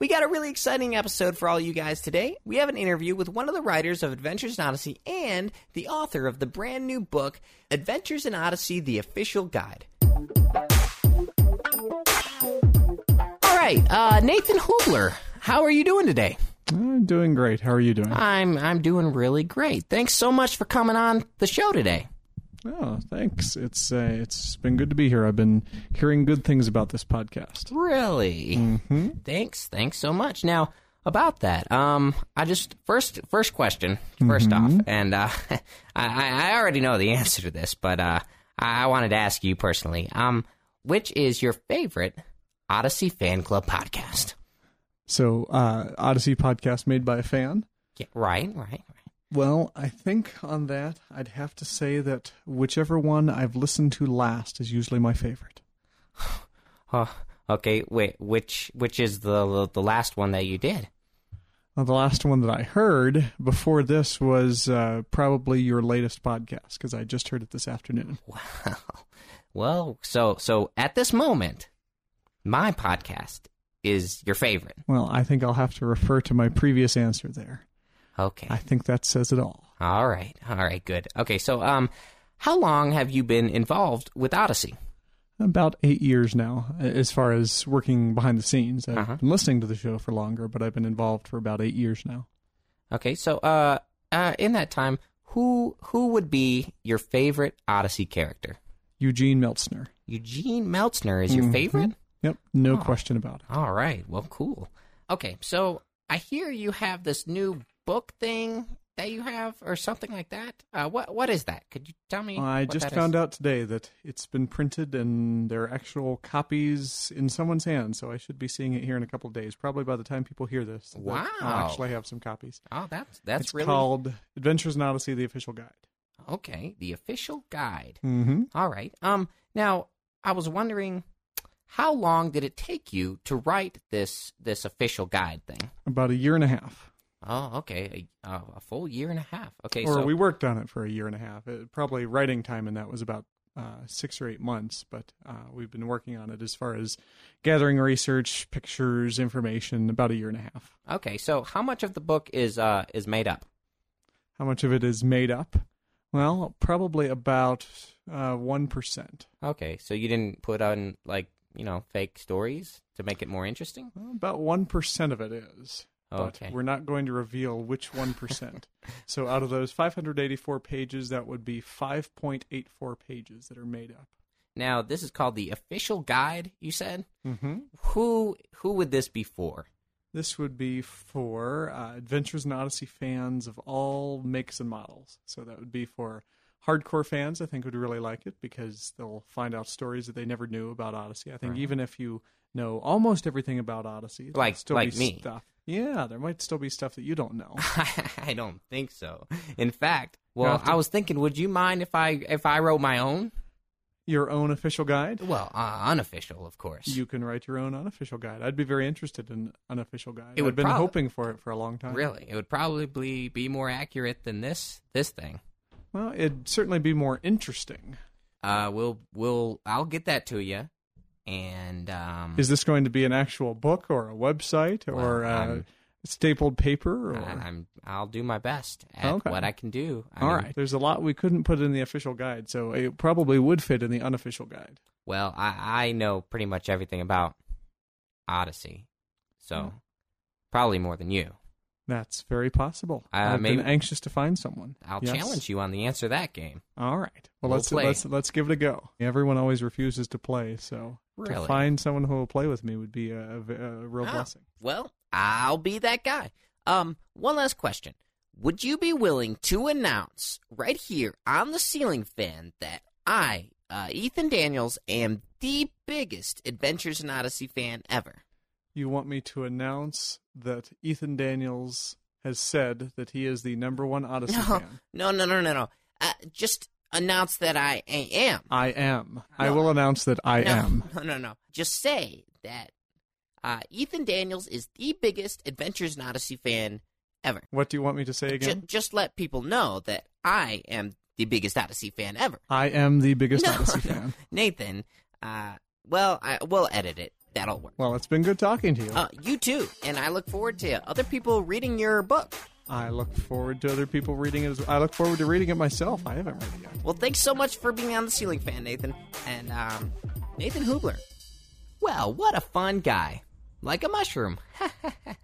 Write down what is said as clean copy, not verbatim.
We got a really exciting episode for all you guys today. We have an interview with one of the writers of Adventures in Odyssey and the author of the brand new book, Adventures in Odyssey, The Official Guide. All right, Nathan Hubler, how are you doing today? I'm doing great. How are you doing? I'm doing really great. Thanks so much for coming on the show today. Oh, thanks. It's been good to be here. I've been hearing good things about this podcast. Really? Mm-hmm. Thanks so much. Now, about that, I just first question off, and I already know the answer to this, but I wanted to ask you personally. Which is your favorite Odyssey Fan Club podcast? So, Odyssey podcast made by a fan? Yeah, right. Well, I think on that, I'd have to say that whichever one I've listened to last is usually my favorite. Okay, wait, which is the last one that you did? Well, the last one that I heard before this was probably your latest podcast, because I just heard it this afternoon. Well, so at this moment, my podcast is your favorite. Well, I think I'll have to refer to my previous answer there. Okay. I think that says it all. All right, good. Okay, so how long have you been involved with Odyssey? About 8 years now, as far as working behind the scenes. I've been listening to the show for longer, but I've been involved for about 8 years now. Okay, so in that time, who would be your favorite Odyssey character? Eugene Meltzner. Eugene Meltzner is your favorite? Yep, no question about it. All right, well, cool. Okay, so I hear you have this new book thing that you have, or something like that. What is that? Could you tell me? I just found out today that it's been printed and there are actual copies in someone's hands, so I should be seeing it here in a couple of days. Probably by the time people hear this, wow! I'll actually have some copies. Oh, that's it's really... called Adventures in Odyssey: The Official Guide. Okay, the official guide. Mm-hmm. All right. Now I was wondering, how long did it take you to write this official guide thing? About a year and a half. Oh, okay. A full year and a half. Okay, or so we worked on it for a year and a half. Probably writing time in that was about 6 or 8 months, but we've been working on it as far as gathering research, pictures, information, about a year and a half. Okay, so how much of the book is made up? How much of it is made up? Well, probably about 1%. Okay, so you didn't put on, fake stories to make it more interesting? Well, about 1% of it is. Okay. But we're not going to reveal which 1%. So out of those 584 pages, that would be 5.84 pages that are made up. Now, this is called the official guide, you said? Mm-hmm. Who would this be for? This would be for Adventures in Odyssey fans of all makes and models. So that would be for hardcore fans, I think, would really like it because they'll find out stories that they never knew about Odyssey. I think even if you know almost everything about Odyssey, like me. Stuff. Yeah, there might still be stuff that you don't know. I don't think so. In fact, I was thinking, would you mind if I wrote my own? Your own official guide? Well, unofficial, of course. You can write your own unofficial guide. I'd be very interested in an unofficial guide. I've been hoping for it for a long time. Really? It would probably be more accurate than this thing. Well, it'd certainly be more interesting. I'll get that to you. And is this going to be an actual book or a website or stapled paper? Or? I'll do my best at what I can do. All right. There's a lot we couldn't put in the official guide, so it probably would fit in the unofficial guide. Well, I know pretty much everything about Odyssey, so probably more than you. That's very possible. I've been anxious to find someone. I'll challenge you on the answer to that game. All right. Well, let's give it a go. Everyone always refuses to play, so to find someone who will play with me would be a real blessing. Well, I'll be that guy. One last question. Would you be willing to announce right here on the Ceiling Fan that I, Ethan Daniels, am the biggest Adventures in Odyssey fan ever? You want me to announce that Ethan Daniels has said that he is the #1 Odyssey fan? No. Just announce that I am. I am. No. I will announce that I am. No. Just say that Ethan Daniels is the biggest Adventures in Odyssey fan ever. What do you want me to say again? Just let people know that I am the biggest Odyssey fan ever. I am the biggest Odyssey fan. Nathan, we'll edit it. That'll work. Well, it's been good talking to you. You too, and I look forward to other people reading your book. I look forward to other people reading it. I look forward to reading it myself. I haven't read it yet. Well, thanks so much for being on The Ceiling Fan, Nathan. And, Nathan Hoobler. Well, what a fun guy. Like a mushroom.